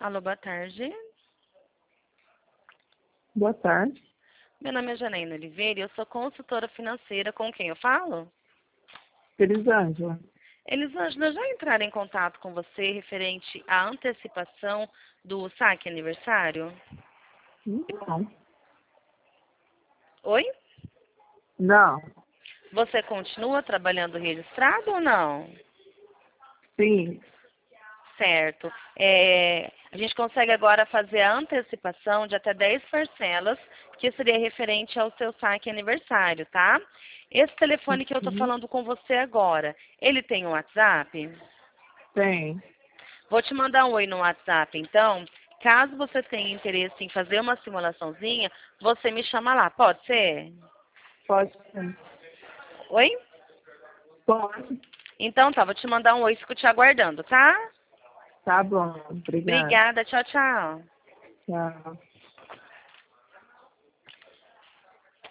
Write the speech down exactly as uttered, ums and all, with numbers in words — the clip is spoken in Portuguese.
Alô, boa tarde. Boa tarde. Meu nome é Janaína Oliveira e eu sou consultora financeira. Com quem eu falo? Elisângela. Elisângela, já entraram em contato com você referente à antecipação do saque aniversário? Não. Oi? Não. Você continua trabalhando registrado ou não? Sim. Certo. É, a gente consegue agora fazer a antecipação de até dez parcelas, que seria referente ao seu saque aniversário, tá? Esse telefone que eu estou Uhum. falando com você agora, ele tem um WhatsApp? Tem. Vou te mandar um oi no WhatsApp, então. Caso você tenha interesse em fazer uma simulaçãozinha, você me chama lá, pode ser? Pode ser. Oi? Pode. Então tá, vou te mandar um oi, fico te aguardando, tá? Tá bom. Obrigada. Obrigada, tchau, tchau. Tchau.